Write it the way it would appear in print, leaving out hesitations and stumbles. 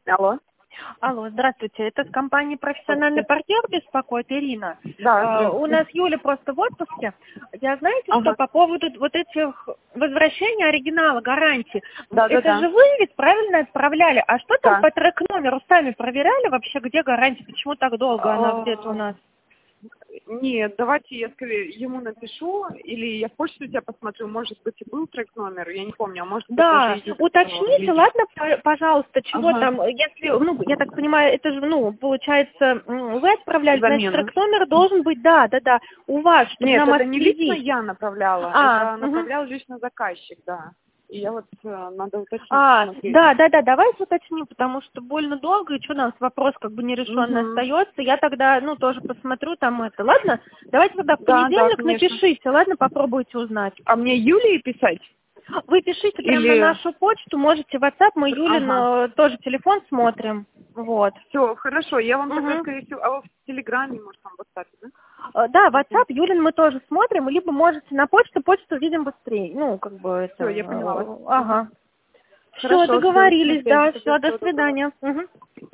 Алло. Алло, здравствуйте. Это с компании «Профессиональный партнер» беспокоит Ирина. Да, У нас Юля просто в отпуске. Я знаете, ага. что по поводу вот этих возвращения оригинала, гарантии. Да, Это же вы ведь правильно отправляли. А что там Да. по трек-номеру сами проверяли вообще, где гарантия? Почему так долго она где-то у нас? Нет, давайте я скорее ему напишу, или я в почту тебя посмотрю, может быть, и был трек-номер, я не помню, а может быть, Да, даже идет уточните, лист. ладно, пожалуйста, чего Ага. там, если, я так понимаю, это же, получается, вы отправляли, значит, Замена. трек-номер должен быть, да, у вас, чтобы Нет, нам это не лично отследить. я направляла, это направлял лично заказчик, да. И я вот надо уточнить, посмотреть. Да, давайте уточним, потому что больно долго, и что у нас вопрос как бы нерешенный остается. Я тогда, тоже посмотрю там это. Ладно? Давайте тогда в понедельник конечно. напишите, ладно, попробуйте узнать. А мне Юлии писать? Вы пишите прямо на Или... нашу почту, можете в WhatsApp, мы Юлин тоже телефон смотрим. Вот. Все, хорошо, я вам тогда, скорее всего, а вы в Телеграме, может, там в WhatsApp, да? Да, WhatsApp, Юлин мы тоже смотрим, либо можете на почту видим быстрее. Это... Все, я поняла вас. Ага. Все, Хорошо, договорились, всё, да, всё, все, до всё, доброго. свидания.